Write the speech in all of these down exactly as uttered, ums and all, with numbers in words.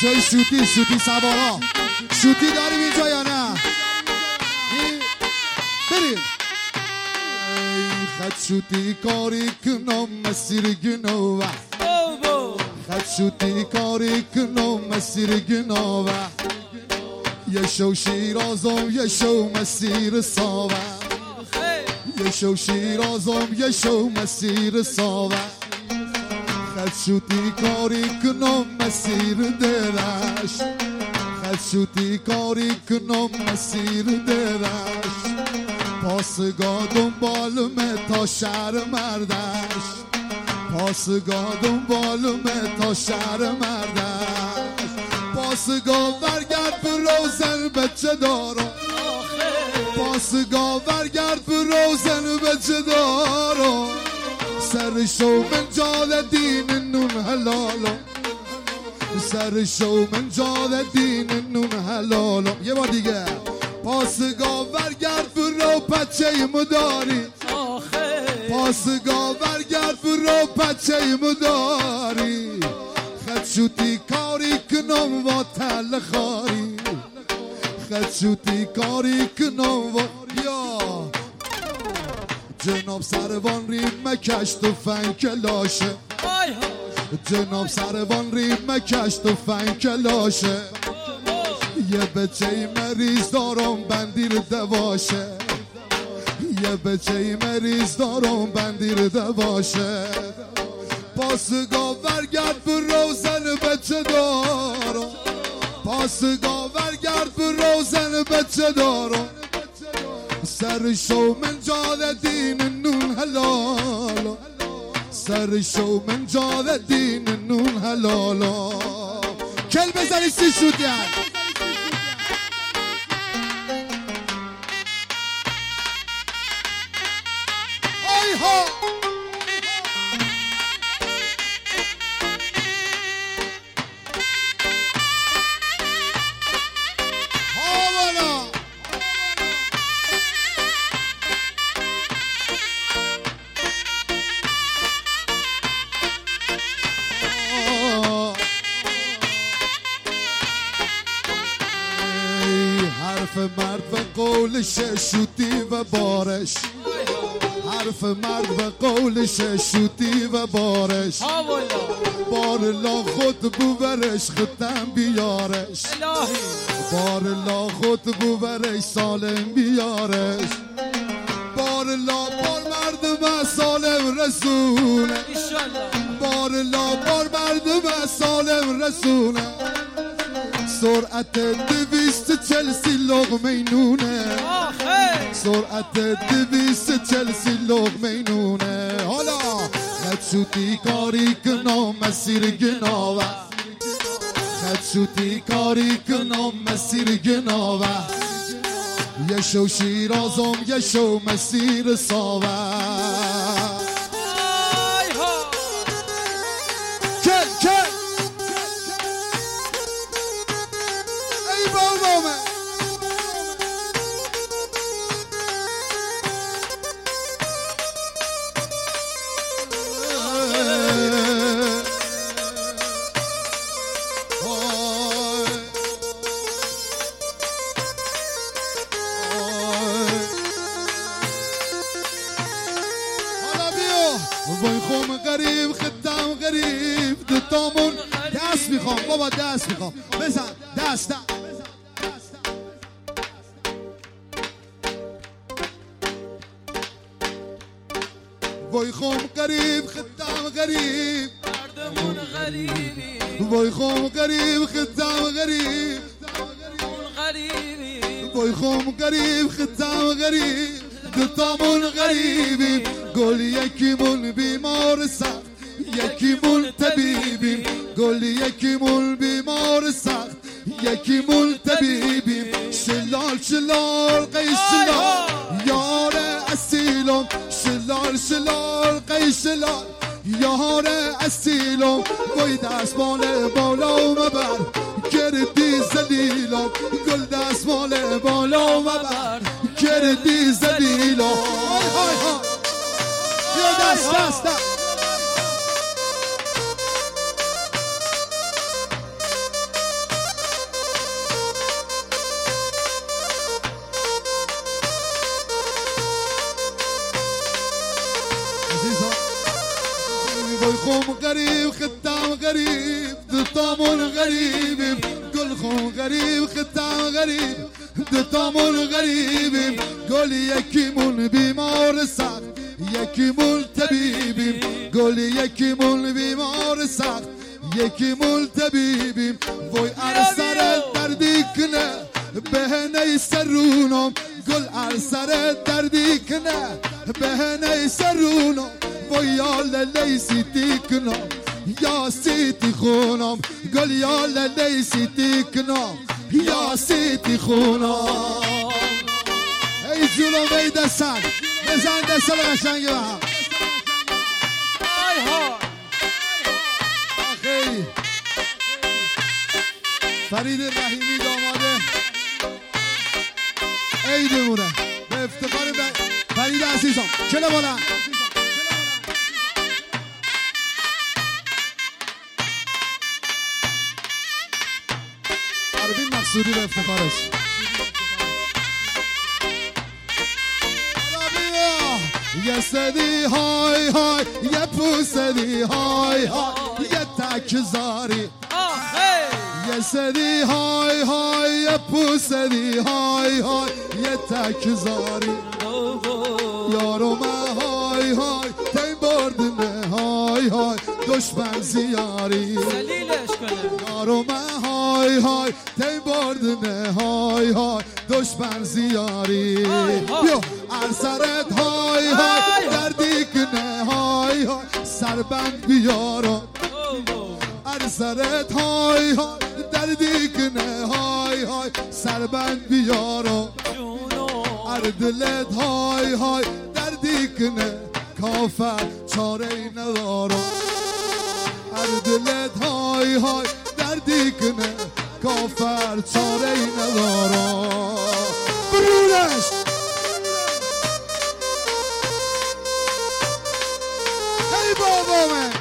بچه های شوتی شوتی سوارا شوتی داریم اینجا یا نه؟ بریم. ای خد شوتی کاری کنم مسیر گناه خد شوتی کاری کنم مسیر گناه یه شو شیرازم یه شو مسیر ساوه یه شو شیرازم یه شو مسیر ساوه خد شوتی کاری کنم مسیر درش خد شوتی کاری کنم مسیر درش پاسگاه دنبالمه تا شهر مردش پاسگاه دنبالمه تا شهر مردش پاسگاه برگرد به روزن بچه دارم پاسگاه برگرد به روزن بچه دارم سر شو من جال دین نون حلالم سر شو من جال دین نون حلالم یه بار دیگه پاسگاه برگرد برو بچه مداری پاسگاه برگرد برو بچه مداری خد شوتی کاری کنم و تل خاری خد شوتی کاری کنم و یا جناب سروان ریم مکش تو فن کلاشه جناب سروان ریم مکش تو فن کلاشه یه بچه مریض دارم بندیر دواشه یه بچه مریض دارم بندیر دواشه پاسگاه برگرد به روزن بچه دارم پاسگاه برگرد به روزن بچه دارم سر شو من جال دین نون حلالا سر شو من جال دین نون حلالا کل بزنی سی شوتی هست حرف مرد و قولش شوتی و بارش حرف مرد و قولش شوتی و بارش بارلا خود بوبرش خودم بیارش بارلا خود بوبرش سالم بیارش بارلا بار مرد و سالم رسونه بارلا بار مرد و سالم رسونه سرعت دویست چلسی لغمه نونه سرعت دویست چلسی لغمه نونه حالا خد شوتی کاری کنم مسیر گناوه خد شوتی کاری کنم مسیر گناوه یه شو شیرازم یه شو مسیر ساوه کل کل وای خوم غریب خدام غریب دوتامون دست میخوام بابا دست میخوام بزن دست دست وای خوم غریب خدام غریب مردمون غریبی وای خوم غریب خدام غریب وای خوم غریب خدام غریب دوتامون غریبیم گل یکیمون بیمار سخت یکیمون طبیبیم گل یکیمون بیمار سخت یکیمون طبیبیم شلال شلال قیش شلال یار اصیلم شلال شلال قیش شلال یار اصیلم وای دستمال بالا مبر گردی زلیلم گل دستمال بالا مبر گردی زلیلم های های های بیا دست دست دست گل خم غریب خطم غریب دوتامون غریبیم گل خم غریب خطم غریب دوتامون غریبیم گل یکیمون بیمار سخت یکیمون طبیبیم گل یکیمون بیمار سخت یکیمون طبیبیم وای ارسر دردی کنه بهنه سرونم گل ارسر دردی کنه بهنه سرونم وای یا للی سیتی کنم یا سیتی خونم گل یا للی سیتی کنم یا سیتی خونم ای جلو ای دستن بزن دستن قشنگی به هم آخی فرید رحیمی داماده عیدمونه به افتخار فرید عزیزم چله بالا عربین مقصودی به افتخارش یه سدی های های یه پوسدی های های یه تکزاری یه سدی های های یه پوسدی های های یه تکزاری یارو من های های تیم بردنه های های دشمن زیاری یارو من های های تیم بردنه های های دشمن زیاری بیا ارسرت های های دردی کنه های های سربند بیارو ارسرت های های دردی کنه های های سربند بیارو اردلت های های دردی کنه کافر چاره ندارو اردلت های های دردی کنه کافر چاره ندارو برونش ای بابا من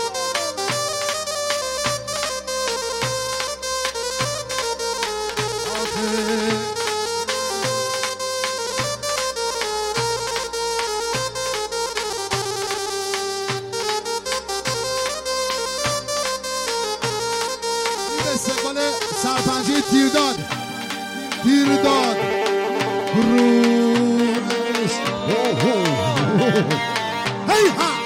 استقبال سرپنجه تیرداد تیرداد برونش هی ها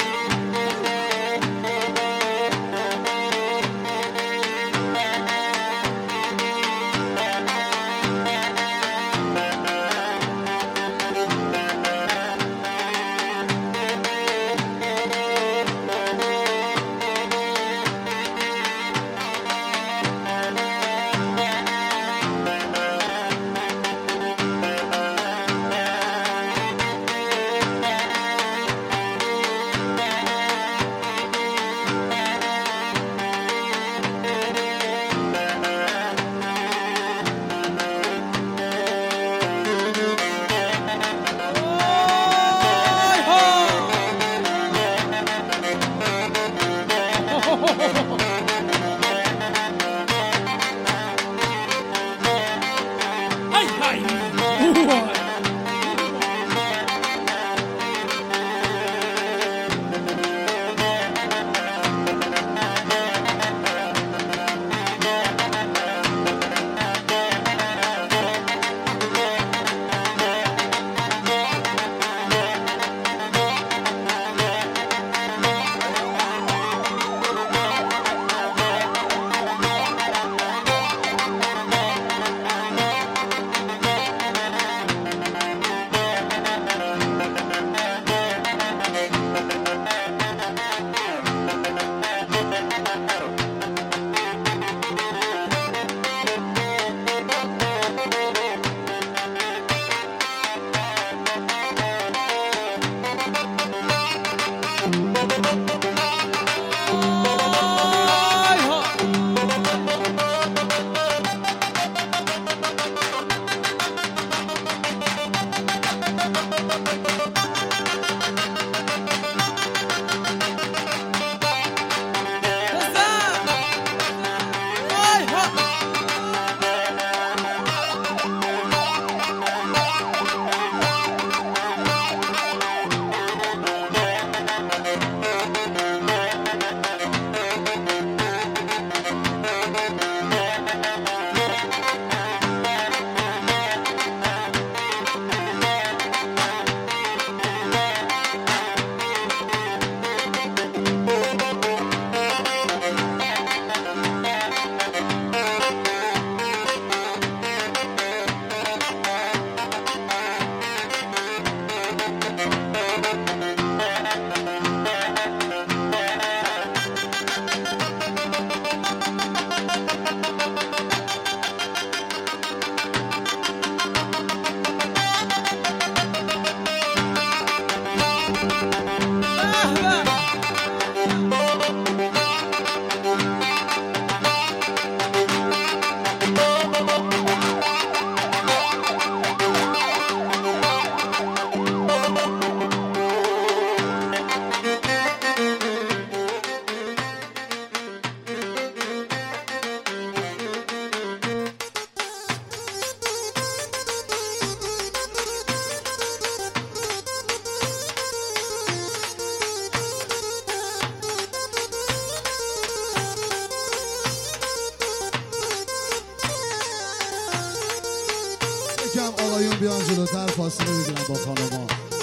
بیان جلوتر فاصله بگیرم با خانمان.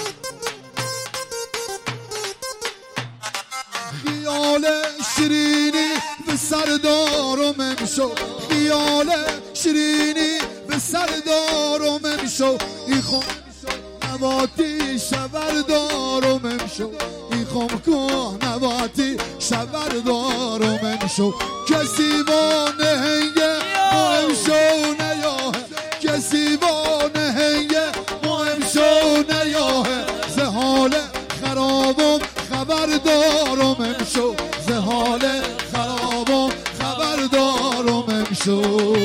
خیال شیرینی به سردارم امشو، خیال شیرینی به سردارم امشو، ایخم نواتی شبردارم امشو، ایخم که نواتی شبردارم امشو. کسی وانه هنگه مهم شو نیاه، کسی وانه هنگه مهم شو نیاه، زهال خرابم خبردارم امشو، زهال خرابم خبردارم امشو.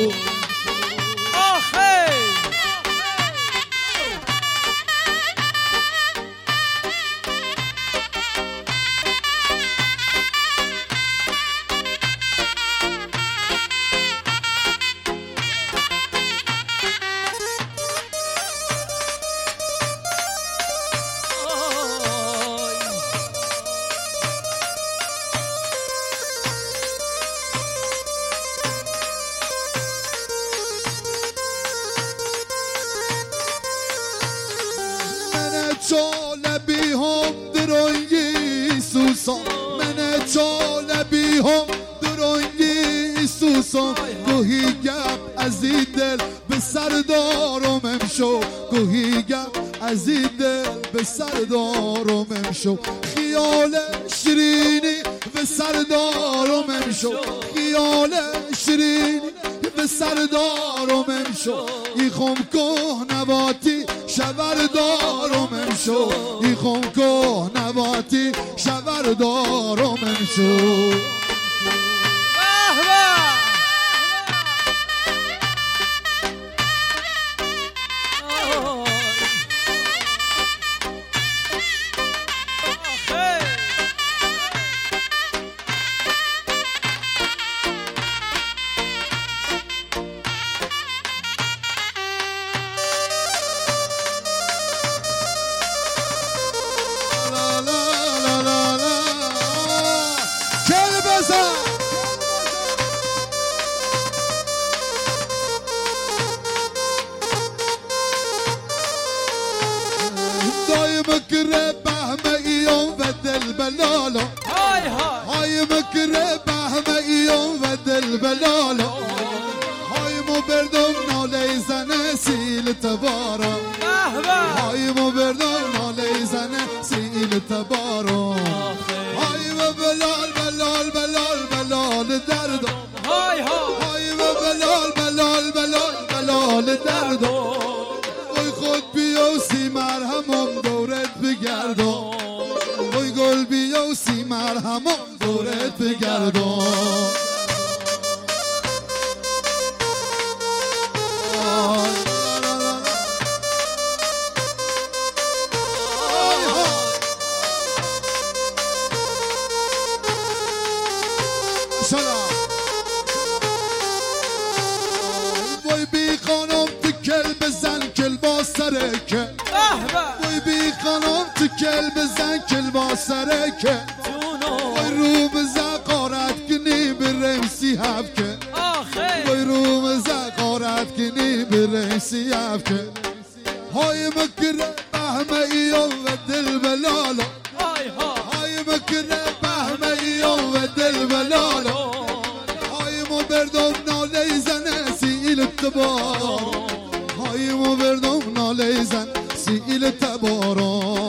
چالبی هم درنگی سوسان، من چالبی هم درنگی سوسان، گوهی گپ از این دل به سردارم امشو، گوهی گپ از این دل به سردارم امشو. خیال شیرینی به سردارم امشو، خیال شیرینی به سردارم امشو، ایخم که نواتی شبردارم امشو، ایخم که نواتی شبردارم امشو. مكره بهمه ایام و دل بلالا، های های مكره بهمه ایام و دل بلالا، های مو بردم ناله زنه سیل تبارا، های مو بردم ناله زنه سیل تبارا، های و بلال بلال بلال بلال دردم، های های و بلال بلال بلال بلال دردم، وای خود بیا سی مرهمم دورت بگردم، وای گل بیا سی مرهمم دورت بگردم. وای بی خانم تو کل بزن کل با سرکه، وای بی خانم تو کل بزن کل با سرکه، وای رو بزن قارت کنی برم سی هفکه، وای رو بزن قارت کنی برم سی هفکه. های مکره بهمه ایام و دل بلالا، های مکره بهمه ایام و دل بلالا، های مو بردم ناله زنه سیل تبارا، های مو بردم ناله زن سیل تبارا.